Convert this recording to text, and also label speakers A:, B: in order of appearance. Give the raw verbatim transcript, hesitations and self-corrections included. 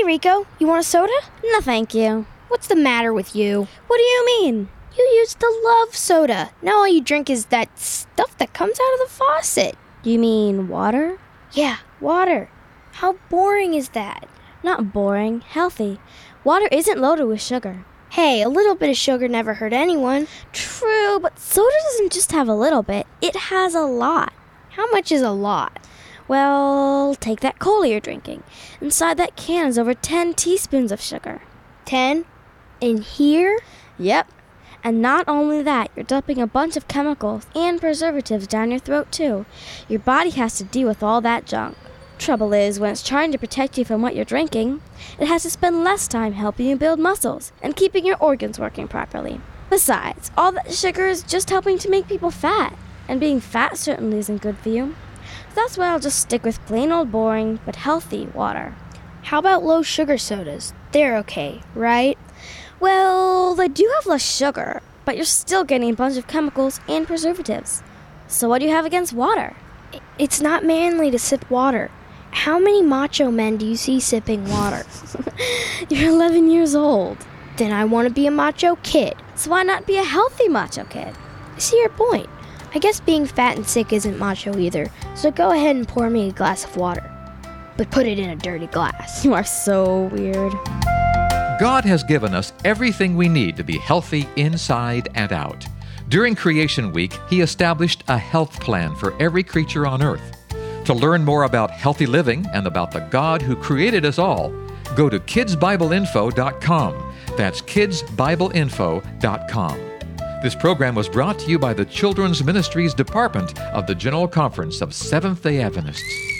A: Rico, you want a soda?
B: No, thank you.
A: What's the matter with you?
B: What do you mean?
A: You used to love soda. Now all you drink is that stuff that comes out of the faucet.
B: You mean water?
A: Yeah, water. How boring is that?
B: Not boring, healthy. Water isn't loaded with sugar.
A: Hey, a little bit of sugar never hurt anyone.
B: True, but soda doesn't just have a little bit. It has a lot.
A: How much is a lot?
B: Well, take that cola you're drinking. Inside that can is over ten teaspoons of sugar.
A: Ten? In here?
B: Yep. And not only that, you're dumping a bunch of chemicals and preservatives down your throat, too. Your body has to deal with all that junk. Trouble is, when it's trying to protect you from what you're drinking, it has to spend less time helping you build muscles and keeping your organs working properly. Besides, all that sugar is just helping to make people fat, and being fat certainly isn't good for you. So that's why I'll just stick with plain old boring, but healthy water.
A: How about low sugar sodas? They're okay, right?
B: Well, they do have less sugar, but you're still getting a bunch of chemicals and preservatives. So what do you have against water?
A: It's not manly to sip water. How many macho men do you see sipping water?
B: You're eleven years old.
A: Then I want to be a macho kid.
B: So why not be a healthy macho kid?
A: I see your point. I guess being fat and sick isn't macho either, so go ahead and pour me a glass of water. But put it in a dirty glass.
B: You are so weird.
C: God has given us everything we need to be healthy inside and out. During Creation Week, He established a health plan for every creature on earth. To learn more about healthy living and about the God who created us all, go to kids bible info dot com. That's kids bible info dot com. This program was brought to you by the Children's Ministries Department of the General Conference of Seventh-day Adventists.